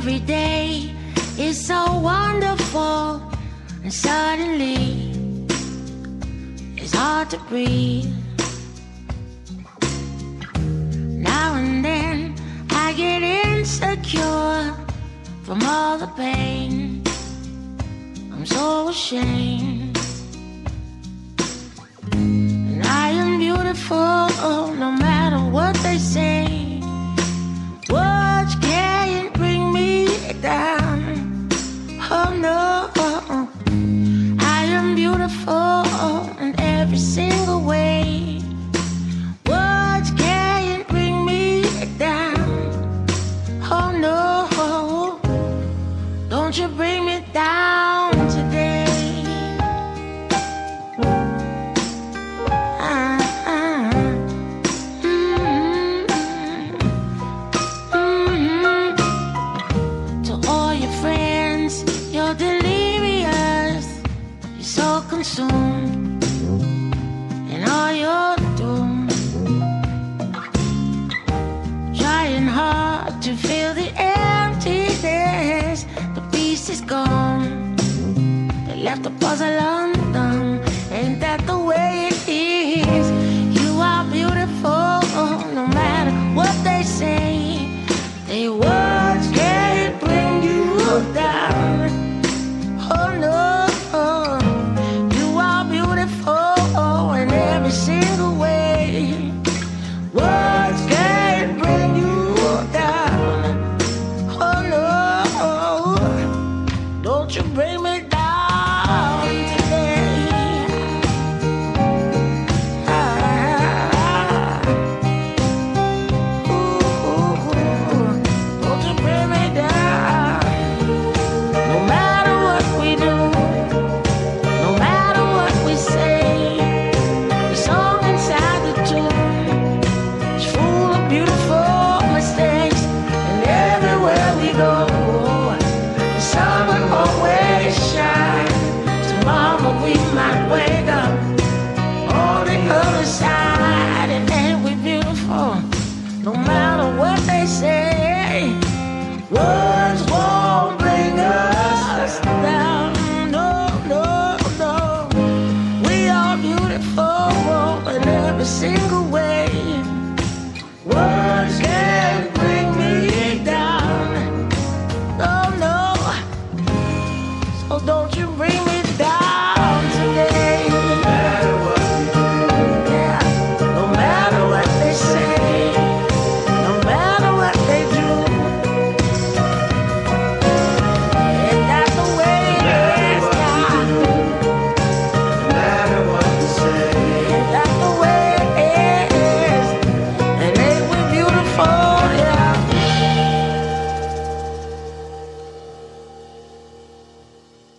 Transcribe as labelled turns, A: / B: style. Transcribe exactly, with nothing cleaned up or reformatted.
A: every day is so wonderful, and suddenly it's hard to breathe. Now and then I get insecure from all the pain. I'm so ashamed. And I am beautiful no matter what they say. Words can't bring me down. Oh no, I am beautiful in every single way. Words can't bring me down. Oh no, don't you bring me down today. Consumed in all your doom, trying hard to fill the emptiness. The peace is gone. They left the puzzle undone. Ain't that the way it is? You are beautiful no matter what they say. They words can't bring you down. Oh no, in every single way. Words can't bring you down. Oh no, don't you bring me down today. Ah, ooh, don't you bring me down. No matter what we do, no matter what we say, we might wake up on the other side, and ain't we beautiful? No matter what they say, words won't bring us down. No, no, no. We are beautiful in every single way. Words can't bring me down. No, no. So don't you bring